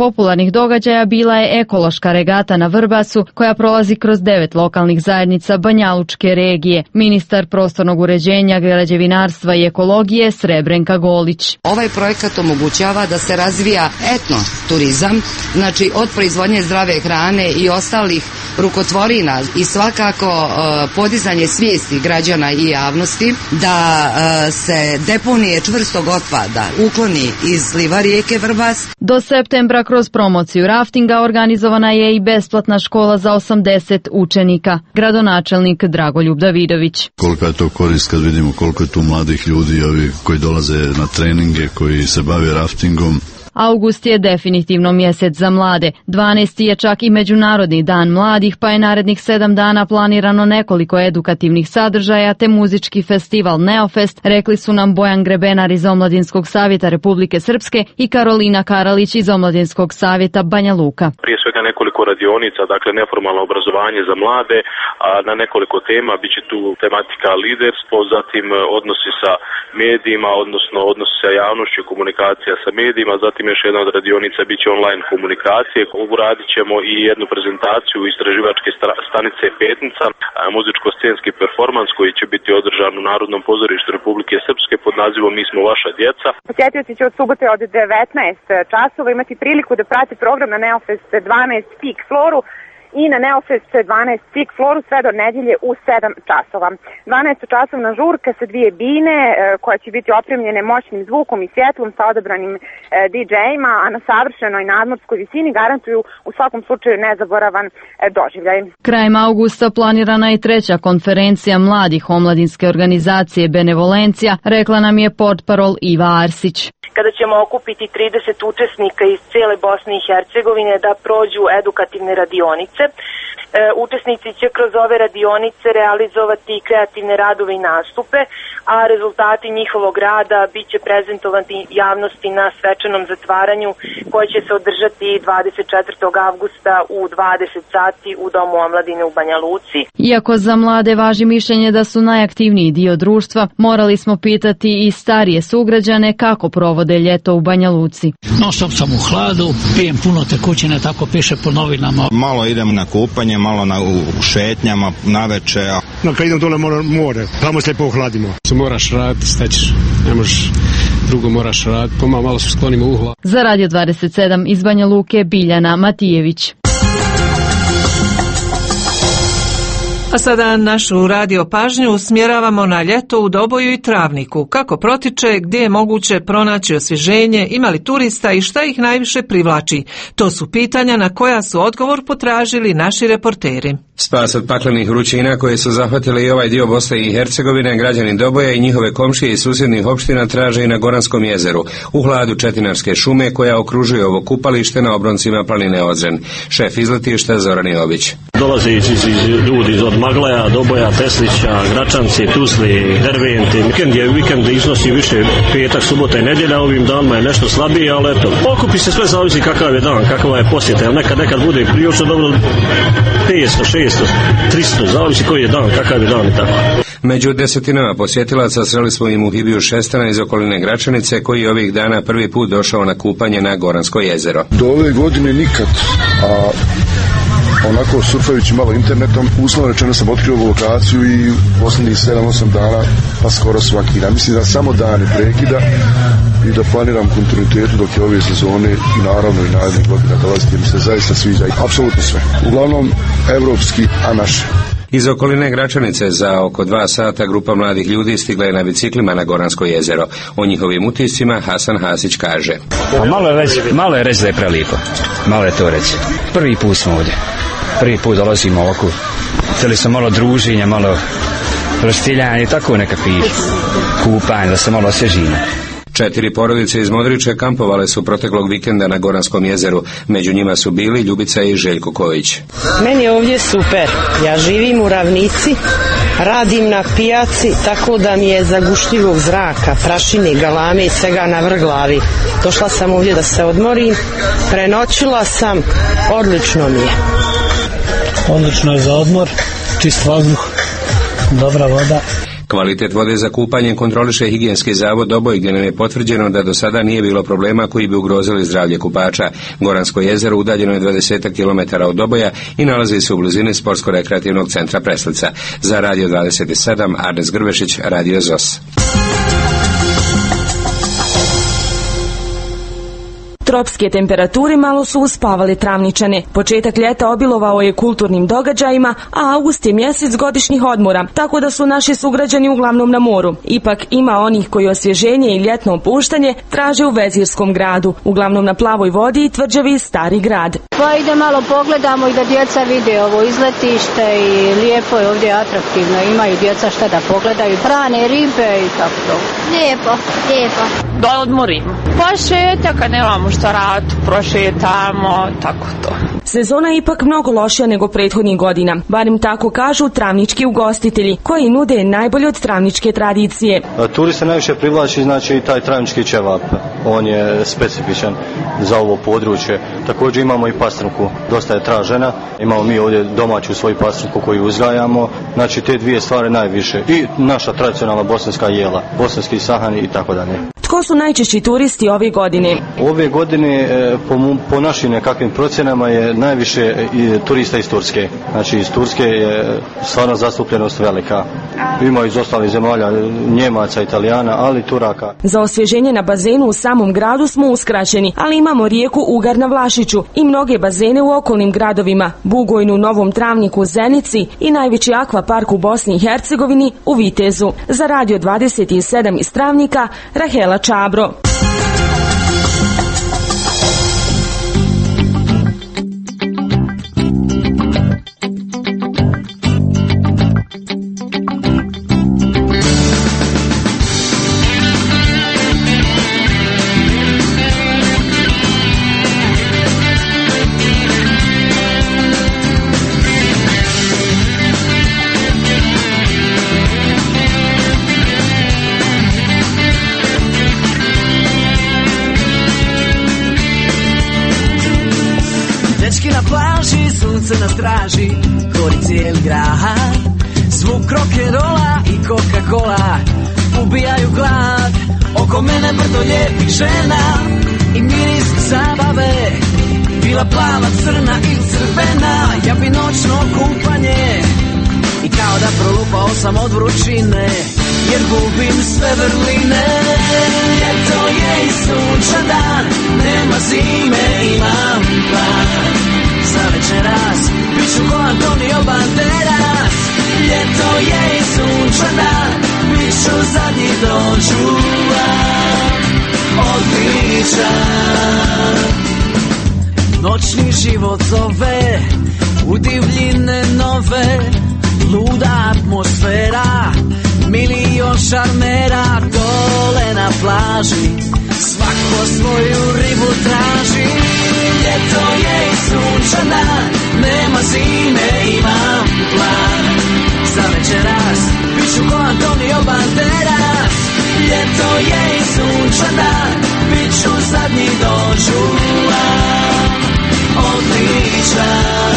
popularnih događaja bila je ekološka regata na Vrbasu koja prolazi kroz devet lokalnih zajednica Banjalučke regije. Ministar prostornog uređenja, građevinarstva i ekologije Srebrenka Golić.
Ovaj projekat omogućava da se razvija etno turizam, znači od proizvodnje zdrave hrane i ostalih rukotvorina i svakako uh, podizanje svijesti građana i javnosti da uh, se deponije čvrstog otpada ukloni iz sliva rijeke Vrbas.
Do septembra kroz promociju raftinga organizovana je i besplatna škola za osamdeset učenika. Gradonačelnik Dragoljub Davidović.
Kolika je to korist kad vidimo koliko je tu mladih ljudi ovi koji dolaze na treninge, koji se bave raftingom.
August je definitivno mjesec za mlade. dvanaesti je čak i Međunarodni dan mladih, pa je narednih sedam dana planirano nekoliko edukativnih sadržaja te muzički festival Neofest, rekli su nam Bojan Grebenar iz Omladinskog savjeta Republike Srpske i Karolina Karalić iz Omladinskog savjeta Banja Luka.
Prije svega nekoliko radionica, dakle neformalno obrazovanje za mlade, a na nekoliko tema bit će tu tematika liderstvo, zatim odnosi sa medijima, odnosno odnosi sa javnošću, komunikacija sa medijima, zatim još jedna od radionica bit će online komunikacije. Uradit ćemo i jednu prezentaciju istraživačke stanice Petnica, muzičko-scenski performans koji će biti održan u Narodnom pozorištu Republike Srpske pod nazivom Mi smo vaša djeca.
Posjetioci će od subote od devetnaest časova imati priliku da prati program na Neofest dvanaest Peak Floru i na Neofest dvanaest Peak Floru sve do nedjelje u sedam časova. dvanaest časovna žurka sa dvije bine koja će biti opremljene moćnim zvukom i svjetlom sa odabranim di džejima, a na savršenoj nadmorskoj visini garantuju u svakom slučaju nezaboravan doživljaj.
Krajem augusta planirana je treća konferencija mladih omladinske organizacije Benevolencija, rekla nam je portparol Iva Arsić.
Kada ćemo okupiti trideset učesnika iz cijele Bosne i Hercegovine da prođu edukativne radionice. E, učesnici će kroz ove radionice realizovati kreativne radove i nastupe, a rezultati njihovog rada bit će prezentovani javnosti na svečanom zatvaranju koje će se održati dvadeset četvrtog avgusta u dvadeset sati u Domu omladine u Banja Luci.
Iako za mlade važi mišljenje da su najaktivniji dio društva, morali smo pitati i starije sugrađane kako provode ljeto u Banja Luci.
Non stop sam u hladu, pijem puno tekućine, tako piše po novinama.
Malo idem na kupanje, malo na, u šetnjama, naveče.
No, kad idem dole more, more, tamo se lijepo ohladimo.
Moraš raditi, steći, ne možeš drugo, moraš raditi, pomalo malo se sklonimo uhla.
Za Radio dvadeset sedam iz Banja Luke Biljana Matijević.
A sada našu radio pažnju usmjeravamo na ljeto u Doboju i Travniku. Kako protiče, gdje je moguće pronaći osvježenje, ima li turista i šta ih najviše privlači? To su pitanja na koja su odgovor potražili naši reporteri.
Spas od paklenih vrućina koje su zahvatile i ovaj dio Bosne i Hercegovine, građani Doboja i njihove komšije iz susjednih opština traže i na Goranskom jezeru, u hladu Četinarske šume koja okružuje ovo kupalište na obroncima planine Odren. Šef izletišta Zoran Jović.
Dolaze iz, iz, iz ljudi od Magleja, Doboja, Teslića, Gračanci, Tuzli, Derventi. Vikend je vikend iznosi više petak, subota i nedjelja, ovim danima je nešto slabije, ali eto, okupi se, sve zavisi kakav je dan, kakva je posjeta. Nekad, nekad bude prilično dobro petsto, šesto, tristo, zavisi koji je dan, kakav je dan i tako.
Među desetinama posjetilaca sreli smo i Muhibiju Šestana iz okoline Gračanice, koji je ovih dana prvi put došao na kupanje na Goransko jezero.
Do ove godine nikad, a onako surfajući malo internetom, uslovno rečeno sam otkrio ovu lokaciju i posljednjih sedam osam dana, pa skoro svaki dan. Mislim da samo dane prekida i da planiram kontinuitetu dok je ove sezone i naravno i narednih godina dolaziti, mi se zaista sviđa. Apsolutno sve. Uglavnom, evropski, a naš.
Iz okoline Gračanice za oko dva sata grupa mladih ljudi stigla je na biciklima na Goransko jezero. O njihovim utiscima Hasan Hasić kaže.
Pa malo je reći, malo je reći da je prelijepo. Malo je to reći. Prvi put smo ovdje. Prvi put dolazimo ovako. Htjeli smo malo druženja, malo rostiljanja i tako nekakvih kupanja, da se malo osvježimo.
Četiri porodice iz Modriče kampovale su proteklog vikenda na Goranskom jezeru. Među njima su bili Ljubica i Željko Kojić.
Meni je ovdje super. Ja živim u ravnici, radim na pijaci, tako da mi je zagušljivog zraka, prašine, galame i svega na vrh glavi. Došla sam ovdje da se odmorim, prenoćila sam, odlično mi je.
Odlično je za odmor, čist vazduh, dobra voda.
Kvalitet vode za kupanje kontroliše Higijenski zavod Doboj, gdje nam je potvrđeno da do sada nije bilo problema koji bi ugrozili zdravlje kupača. Goransko jezero udaljeno je dvadeset kilometara od Doboja i nalazi se u blizini sportsko-rekreativnog centra Preslica. Za Radio dvadeset sedam, Arnes Grbešić, Radio Z O S.
Tropske temperature malo su uspavale Travničane. Početak ljeta obilovao je kulturnim događajima, a avgust je mjesec godišnjih odmora, tako da su naši sugrađani uglavnom na moru. Ipak ima onih koji osvježenje i ljetno opuštanje traže u Vezirskom gradu, uglavnom na plavoj vodi i tvrđavi Stari grad.
Pa ide malo pogledamo i da djeca vide ovo izletište i lijepo je ovdje, atraktivno, imaju djeca šta da pogledaju, prane ribe i tako to.
Lijepo, lijepo.
Da odmorimo. Pa šeta, kad nemamo šta raditi, prošetamo, tako to.
Sezona je ipak mnogo lošija nego prethodnih godina, barem tako kažu travnički ugostitelji, koji nude najbolje od travničke tradicije.
Turiste najviše privlači, znači, i taj travnički ćevap, on je specifičan za ovo područje. Također imamo i pastrnku, dosta je tražena, imamo mi ovdje domaću svoju pastrnku koju uzgajamo, znači te dvije stvari najviše. I naša tradicionalna bosanska jela, bosanski sahani i tako dalje.
Tko su najčešći turisti ove godine?
Ove godine po, po našim nekakvim procjenama je najviše turista iz Turske. Znači iz Turske je stvarno zastupljenost velika. Ima iz ostalih zemalja, Njemaca, Italijana, ali Turaka.
Za osvježenje na bazenu u samom gradu smo uskraćeni, ali imamo rijeku Ugar na Vlašiću i mnoge bazene u okolnim gradovima, Bugojnu, Novom Travniku, Zenici i najveći akvapark u Bosni i Hercegovini u Vitezu. Za Radio dvadeset sedam iz Travnika, Rahela Čabro.
Na straži, gori cijeli grad, zvuk rock'n'rolla i Coca-Cola ubijaju glad. Oko mene brdo lijepih žena i miris zabave, bila plava, crna ili crvena, ja bi noćno kupanje i kao da prolupao sam od vrućine, jer gubim sve vrline. Ljeto je i sunčan dan, nema zime, imam plan. Za večeras, bit ću ko Antonio Banderas. Ljeto je i sunčan dan, bit ću zadnji dočuvan, odličan. Noćni život zove, u divljine nove, luda atmosfera, milion šarmera dole na plaži, svako svoju ribu traži. Ljeto je i sunčan dan, nema zime, imam plan. Za večeras, bit ću ko Antonio Banderas. Ljeto je i sunčan dan, bit ću zadnji dočuvan, odličan.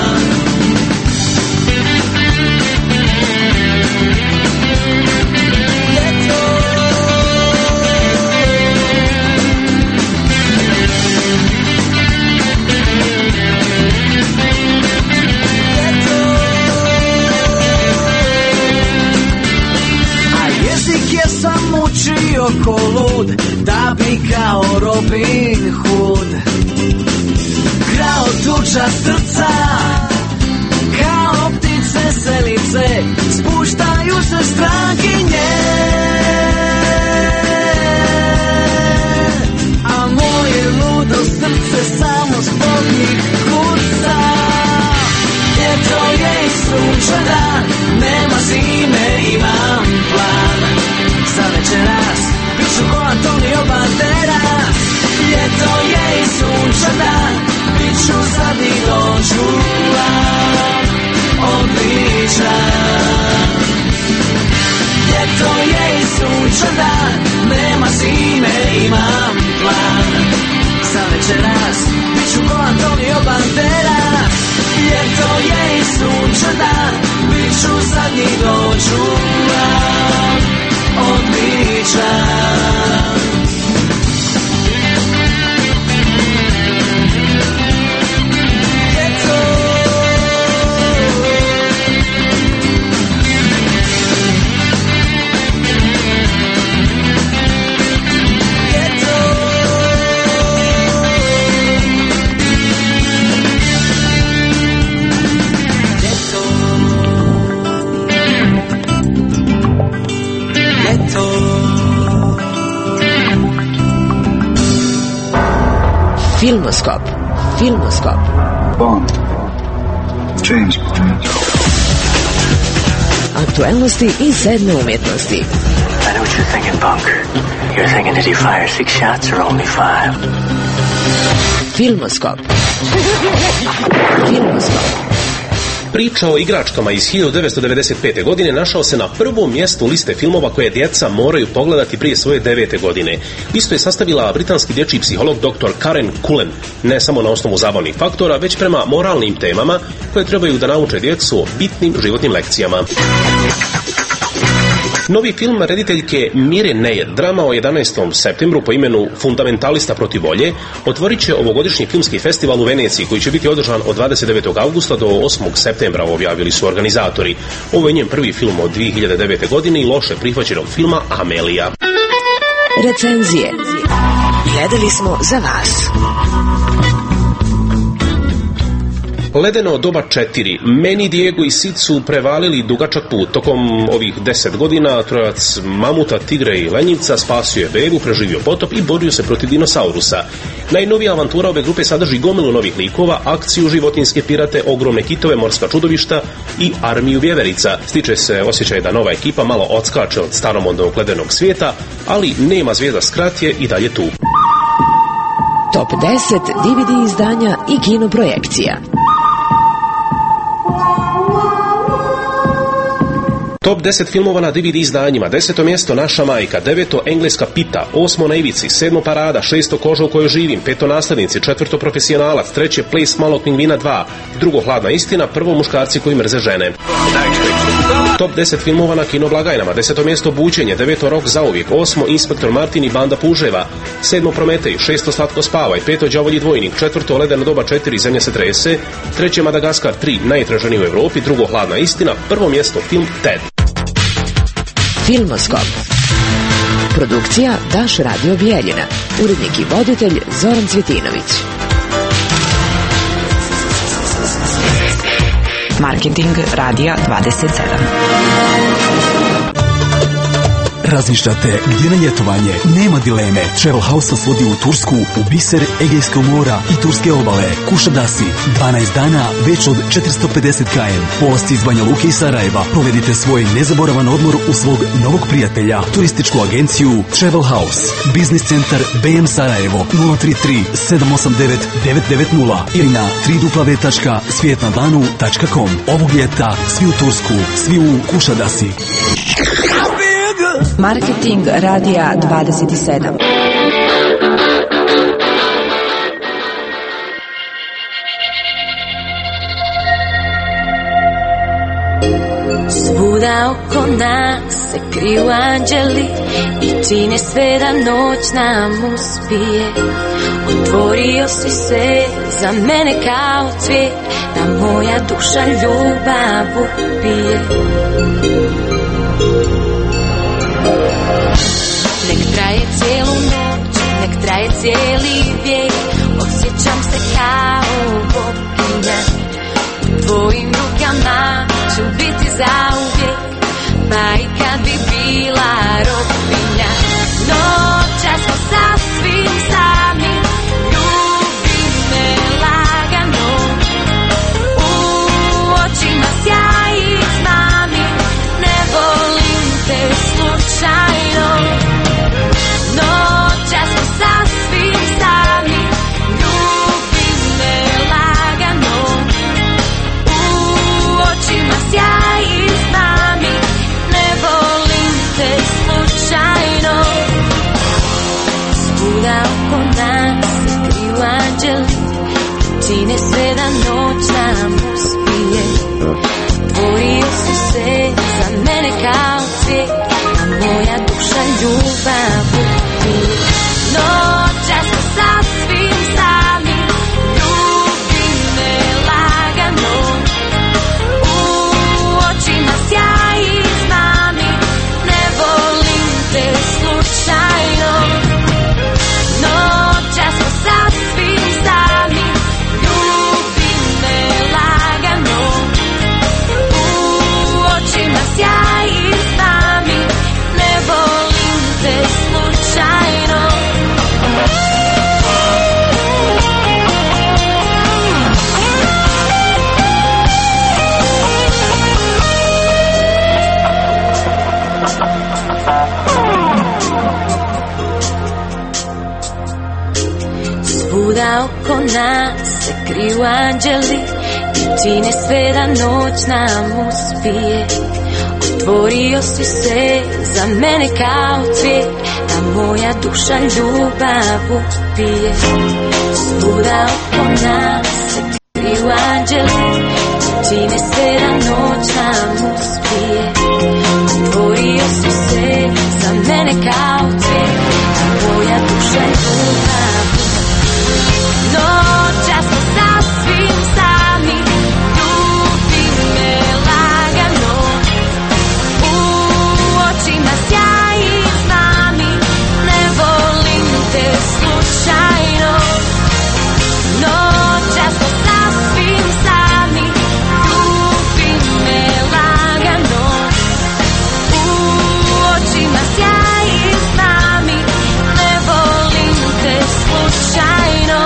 Učio ko lud, da bi kao Robin Hood krao tuđa srca, kao ptice selice, spuštaju se strankinje, a moje ludo srce samo zbog njih kuca. Ljeto je i sunčan dan, nema zime, imam plan. Za večeras, bit ću ko Antonio Banderas. Ljeto je i sunčan dan, bit ću zadnji dočuvan, odličan. Ljeto je i
Filmoskop. Filmoskop.
Bond. James.
Aktuelnosti i sedme umjetnosti.
I know what you're thinking, Bunk. You're thinking, did he fire six shots or only five?
Filmoskop. Filmoskop.
Priča o igračkama iz hiljadu devetsto devedeset pete. godine našao se na prvom mjestu liste filmova koje djeca moraju pogledati prije svoje devete godine. Listu je sastavila britanski dječji psiholog doktor Karen Cullen, ne samo na osnovu zabavnih faktora, već prema moralnim temama koje trebaju da nauče djecu o bitnim životnim lekcijama. Novi film rediteljke Mire Nejer, drama o jedanaestom septembru po imenu Fundamentalista protiv volje, otvorit će ovogodišnji filmski festival u Veneciji koji će biti održan od dvadeset devetog avgusta do osmog septembra, objavili su organizatori. Ovo je njen prvi film od dvije hiljade devete. godine i loše prihvaćenog filma Amelija.
Recenzije. Gledali smo za vas.
Ledeno doba četiri. Meni, Diego i Sid su prevalili dugačak put. Tokom ovih deset godina trojac mamuta, tigre i lenjivca spasio je bebu, preživio potop i borio se protiv dinosaurusa. Najnovija avantura ove grupe sadrži gomilu novih likova, akciju životinjske pirate, ogromne kitove, morska čudovišta i armiju vjeverica. Stiče se osjećaj da nova ekipa malo odskače od staromodnog ledenog svijeta, ali nema zvijezda skratje i dalje tu.
Top deset D V D izdanja i kinoprojekcija.
Top deset filmova na D V D izdanjima. Deseto mjesto Naša majka, deveto Engleska pita, osmo Na ivici, sedmo Parada, šesto Koža u kojoj živim, peto Naslednici, četvrto Profesionalac, treće Ples malog pingvina dva, drugo Hladna istina, prvo Muškarci koji mrze žene. Top deset filmova na kinoblagajnama. Deseto mjesto Buđenje, deveto Rok zauvijek, osmo Inspektor Martin i banda puževa, sedmo Prometej, šesto Slatko spavaj, peto Đavolji dvojnik, četvrto Ledeno doba četiri, Zemlja se trese, treće Madagaskar tri, najtraženiji u Evropi, drugo Hladna istina, prvo mjesto film Ted.
Filmoskop. Produkcija Daš Radio Bijeljina. Urednik i voditelj Zoran Cvjetinović.
Marketing Radija dvadeset sedam.
Razmišljate gdje na ljetovanje? Nema dileme. Travel House vas vodi u Tursku, u biser Egejskog mora i Turske obale. Kušadasi, dvanaest dana, već od četiristo pedeset kilometara. Polasci iz Banja Luke i Sarajeva. Provedite svoj nezaboravan odmor u svog novog prijatelja. Turističku agenciju Travel House. Biznis centar B M Sarajevo nula tri tri sedam osam devet devet devet nula ili na w w w tačka svijetnadlanu tačka com. Ovog ljeta svi u Tursku, svi u Kušadasi.
Marketing Radija dvadeset sedam.
Svuda oko nas se kriju anđeli i čine sve da noć nam uspije. Otvorio si se za mene kao cvijet, da moja duša ljubav upije. Nek traje cijelu noć, nek traje cijeli vijek, osjećam se kao boginja. U tvojim rukama ću biti zauvijek, pa i kad bi bila robinja. Noća smo sasvim sami, ljubi me lagano, u očima sjaj izmami, ne volim te slučajno. Noća smo sasvim sami, ljubi me lagano, u očima sjaj izmami, ne volim te slučajno. Svuda oko nas se kriju anđeli, čine sve da noć nam uspije. Otvorio si se za mene kao cvijet, a moja duša ljubav upije. Noća smo sasvim sami, ljubi me lagano, u očima sjaj izmami, ne volim te slučajno. Noća smo sasvim sami, ljubi me lagano, u očima sjaj izmami, ne volim te slučajno. se kriju anđeli i čine sve da noć nam uspije. Otvorio si se za mene kao cvijet, da moja duša ljubav upije. Svuda oko nas se kriju anđeli i čine sve da noć nam uspije. Otvorio si se za mene kao cvijet, da moja duša ljubav upije. Noćas smo sasvim sami, ljubi me lagano. U očima sjaji znami, ne volim te slučajno. Noćas smo sasvim sami, ljubi me lagano. U očima sjaji znami, ne volim te slučajno.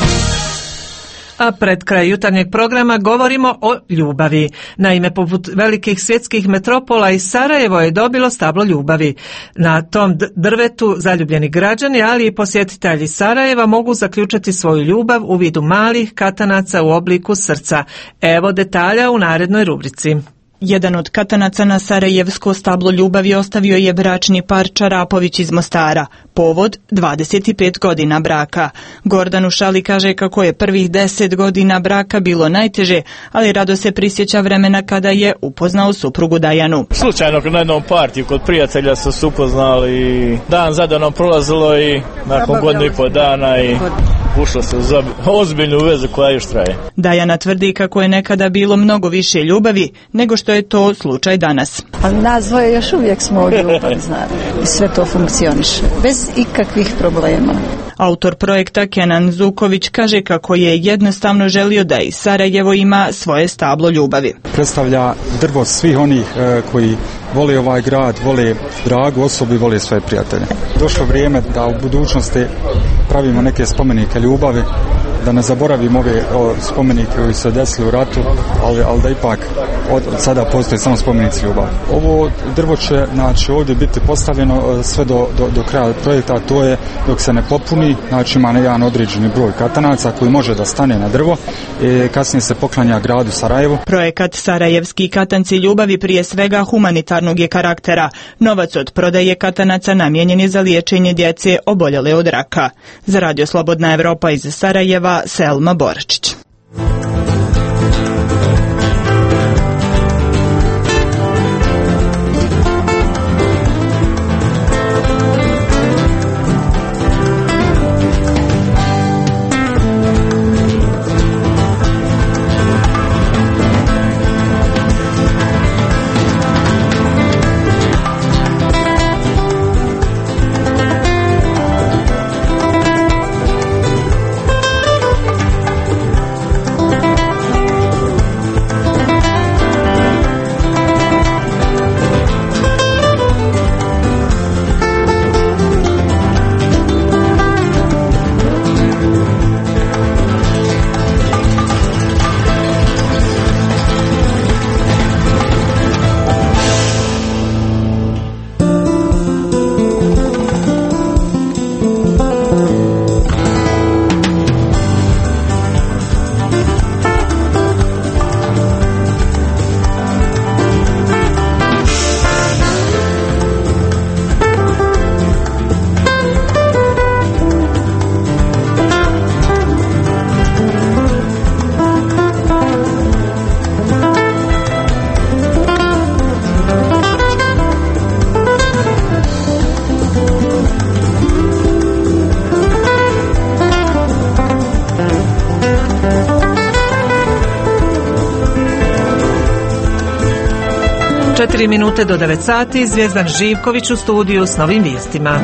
A pred kraj jutarnjeg programa govorimo o ljubavi. Naime, poput velikih svjetskih metropola i Sarajevo je dobilo stablo ljubavi. Na tom drvetu zaljubljeni građani, ali i posjetitelji Sarajeva mogu zaključati svoju ljubav u vidu malih katanaca u obliku srca. Evo detalja u narednoj rubrici.
Jedan od katanaca na sarajevsko stablo ljubavi ostavio je bračni par Čarapović iz Mostara. Povod dvadeset pet godina braka. Gordan u šali kaže kako je prvih deset godina braka bilo najteže, ali rado se prisjeća vremena kada je upoznao suprugu Dajanu.
Slučajno na jednom partiju kod prijatelja su se upoznali i dan za danom prolazilo i nakon godinu i pol dana i ušlo se u ozbiljnu vezu koja još traje.
Dajana tvrdi kako je nekada bilo mnogo više ljubavi nego što je to slučaj danas.
Ali nas dvoje još uvijek smo u ljubavi, znate. I sve to funkcioniše, bez ikakvih problema.
Autor projekta Kenan Zuković kaže kako je jednostavno želio da i Sarajevo ima svoje stablo ljubavi.
Predstavlja drvo svih onih e, koji vole ovaj grad, vole dragu osobu i vole svoje prijatelje. Došlo vrijeme da u budućnosti pravimo neke spomenike ljubavi, da ne zaboravimo ove o, spomenike koji su desili u ratu, ali, ali da ipak od, od sada postoje samo spomenici ljubavi. Ovo drvo će znači, ovdje biti postavljeno sve do, do, do kraja projekta, a to je dok se ne popuni, znači ima jedan određeni broj katanaca koji može da stane na drvo i kasnije se poklanja gradu Sarajevu.
Projekat Sarajevski katanci ljubavi prije svega humanitarnog je karaktera. Novac od prodaje katanaca namijenjen je za liječenje djece oboljele od raka. Za Radio Slobodna Evropa iz Sarajeva, Selma Boračić.
Četiri minute do devet sati, Zvijezdan Živković u studiju s novim vijestima.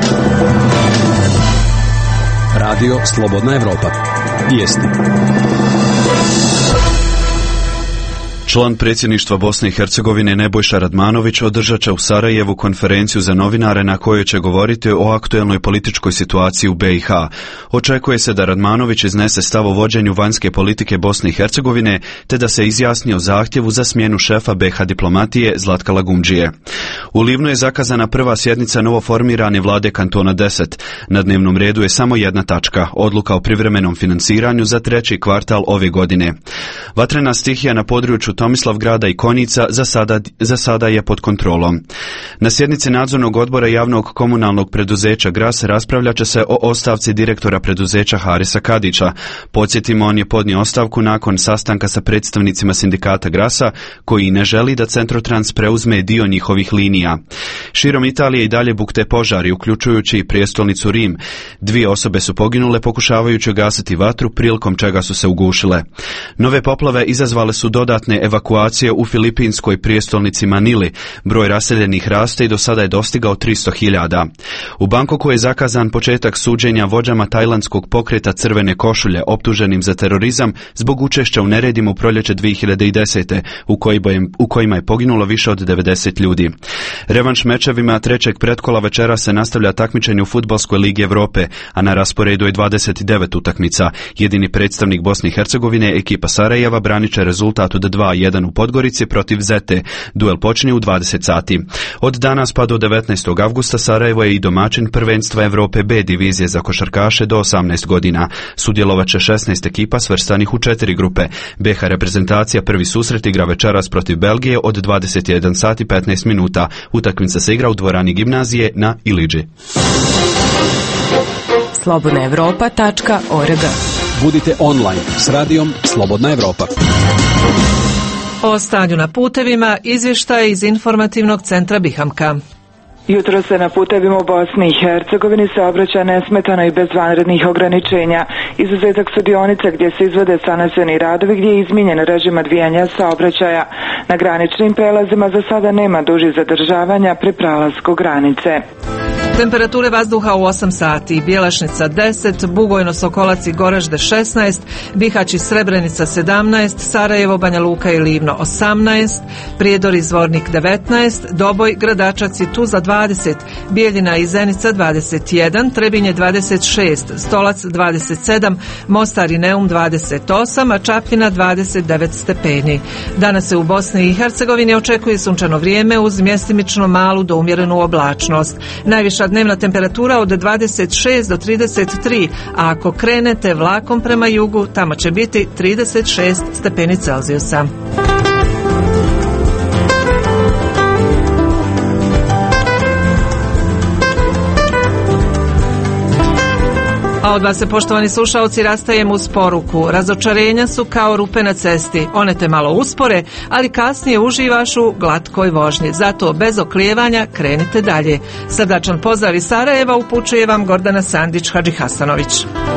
Radio Slobodna Evropa. Vijesti.
Član predsjedništva Bosne i Hercegovine Nebojša Radmanović održat će u Sarajevu konferenciju za novinare na kojoj će govoriti o aktuelnoj političkoj situaciji u be i ha. Očekuje se da Radmanović iznese stav o vođenju vanjske politike Bosne i Hercegovine te da se izjasni o zahtjevu za smjenu šefa be i ha diplomatije Zlatka Lagumdžije. U Livnu je zakazana prva sjednica novoformirane vlade kantona deset. Na dnevnom redu je samo jedna tačka, odluka o privremenom financiranju za treći kvartal ove godine. Vatrena stihija na području Tomislavgrada i Konjica za sada, za sada je pod kontrolom. Na sjednici nadzornog odbora javnog komunalnog preduzeća Gras raspravljat će se o ostavci direktora preduzeća Harisa Kadića. Podsjetimo, on je podnio ostavku nakon sastanka sa predstavnicima sindikata Grasa, koji ne želi da Centrotrans preuzme dio njihovih linija. Širom Italije i dalje bukte požari, uključujući i prijestolnicu Rim. Dvije osobe su poginule pokušavajući gasiti vatru, prilikom čega su se ugušile. Nove poplave izazvale su dodatne evakuacije u filipinskoj prijestolnici Manili. Broj raseljenih raste i do sada je dostigao tristo hiljada. U Bangkoku je zakazan početak suđenja vođama tajlandskog pokreta Crvene košulje, optuženim za terorizam zbog učešća u neredima u proljeće dvije hiljade desete. U, u kojima je poginulo više od devedeset ljudi. Revanš mečevima trećeg pretkola večera se nastavlja takmičenje u Fudbalskoj ligi Europe, a na rasporedu je dvadeset devet utakmica. Jedini predstavnik Bosne i Hercegovine, ekipa Sarajeva, branit će rezultat od dva jedan u Podgorici protiv Zete. Duel počinje u dvadeset sati. Od danas pa do devetnaestog avgusta Sarajevo je i domaćin prvenstva Europe B divizije za košarkaše do osamnaest godina. Sudjelovat će šesnaest ekipa svrstanih u četiri grupe. be i ha reprezentacija prvi susret igra večeras protiv Belgije od dvadeset jedan sati petnaest minuta. Utakmica se igra u dvorani gimnazije na Iliđi.
slobodna evropa tačka org.
Budite online s radijom Slobodna Evropa.
O stanju na putevima izvještaj iz informativnog centra Bihamka.
Jutro se na putevima u Bosni i Hercegovini saobraća nesmetano i bez vanrednih ograničenja. Izuzetak su dionice gdje se izvode sanacioni radovi, gdje je izmijenjen režim odvijanja saobraćaja. Na graničnim prelazima za sada nema dužih zadržavanja pri prelasku granice.
Temperature vazduha u osam sati, Bjelašnica deset, Bugojno, Sokolac i Goražde šesnaest, Bihać i Srebrenica sedamnaest, Sarajevo, Banja Luka i Livno osamnaest, Prijedor i Zvornik devetnaest, Doboj, Gradačac i Tuzla dvadeset, Bijeljina i Zenica dvadeset jedan, Trebinje dvadeset šest, Stolac dvadeset sedam, Mostar i Neum dvadeset osam, a Čapljina dvadeset devet stepeni. Danas se u Bosni i Hercegovini očekuje sunčano vrijeme uz mjestimično malu do umjerenu oblačnost. Najviša dnevna temperatura od dvadeset šest do trideset tri, a ako krenete vlakom prema jugu, tamo će biti trideset šest stepeni Celzijusa. A od vas se, poštovani slušaoci, rastajem uz poruku. Razočarenja su kao rupe na cesti. One te malo uspore, ali kasnije uživaš u glatkoj vožnji. Zato bez oklijevanja krenite dalje. Srdačan pozdrav iz Sarajeva upućuje vam Gordana Sandić Hadžihasanović.